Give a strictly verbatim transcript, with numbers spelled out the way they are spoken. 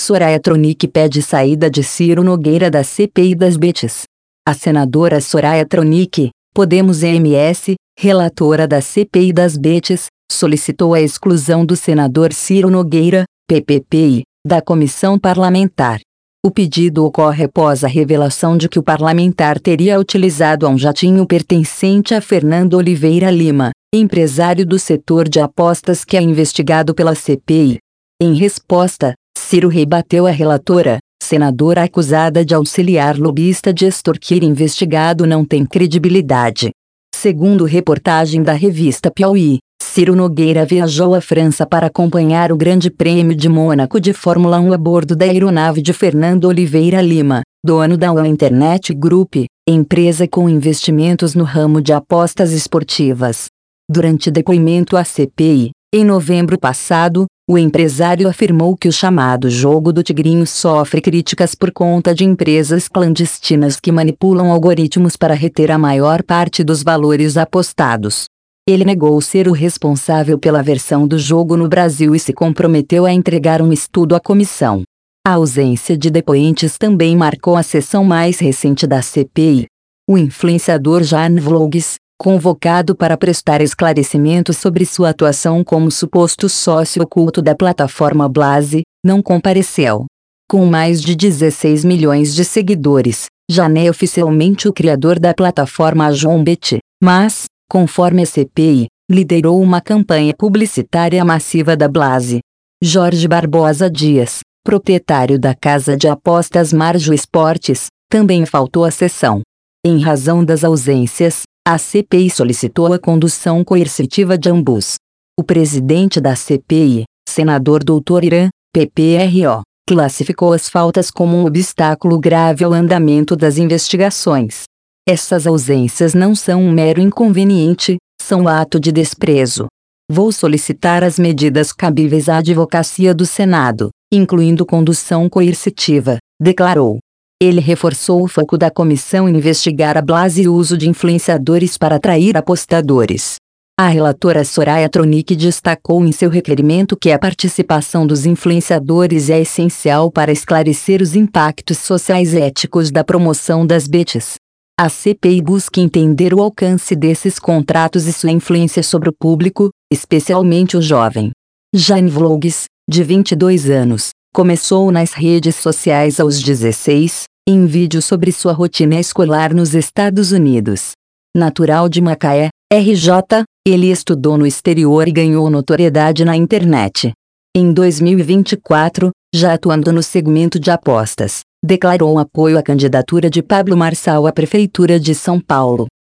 Soraya Tronic pede saída de Ciro Nogueira da C P I das Betes. A senadora Soraya Tronic, Podemos-M S, relatora da C P I das Betes, solicitou a exclusão do senador Ciro Nogueira, P P P I, da comissão parlamentar. O pedido ocorre após a revelação de que o parlamentar teria utilizado um jatinho pertencente a Fernando Oliveira Lima, empresário do setor de apostas que é investigado pela C P I. Em resposta, Ciro rebateu a relatora, senadora acusada de auxiliar lobista de extorquir investigado não tem credibilidade. Segundo reportagem da revista Piauí, Ciro Nogueira viajou à França para acompanhar o Grande Prêmio de Mônaco de Fórmula um a bordo da aeronave de Fernando Oliveira Lima, dono da One Internet Group, empresa com investimentos no ramo de apostas esportivas. Durante depoimento à C P I, em novembro passado, o empresário afirmou que o chamado jogo do tigrinho sofre críticas por conta de empresas clandestinas que manipulam algoritmos para reter a maior parte dos valores apostados. Ele negou ser o responsável pela versão do jogo no Brasil e se comprometeu a entregar um estudo à comissão. A ausência de depoentes também marcou a sessão mais recente da C P I. O influenciador Jan Vlogs, convocado para prestar esclarecimentos sobre sua atuação como suposto sócio oculto da plataforma Blase, não compareceu. Com mais de dezesseis milhões de seguidores, Jan é oficialmente o criador da plataforma Ajombet, mas, conforme a C P I, liderou uma campanha publicitária massiva da Blase. Jorge Barbosa Dias, proprietário da casa de apostas Marjo Esportes, também faltou à sessão. Em razão das ausências, a C P I solicitou a condução coercitiva de ambos. O presidente da C P I, senador doutor Irã, P P R O, classificou as faltas como um obstáculo grave ao andamento das investigações. Essas ausências não são um mero inconveniente, são ato de desprezo. Vou solicitar as medidas cabíveis à advocacia do Senado, incluindo condução coercitiva, declarou. Ele reforçou o foco da comissão em investigar a Blase e o uso de influenciadores para atrair apostadores. A relatora Soraya Tronic destacou em seu requerimento que a participação dos influenciadores é essencial para esclarecer os impactos sociais e éticos da promoção das betes. A C P I busca entender o alcance desses contratos e sua influência sobre o público, especialmente o jovem. Jan Vlogs, de vinte e dois anos, começou nas redes sociais aos dezesseis, em vídeo sobre sua rotina escolar nos Estados Unidos. Natural de Macaé, R J, ele estudou no exterior e ganhou notoriedade na internet. Em dois mil e vinte e quatro, já atuando no segmento de apostas, declarou apoio à candidatura de Pablo Marçal à Prefeitura de São Paulo.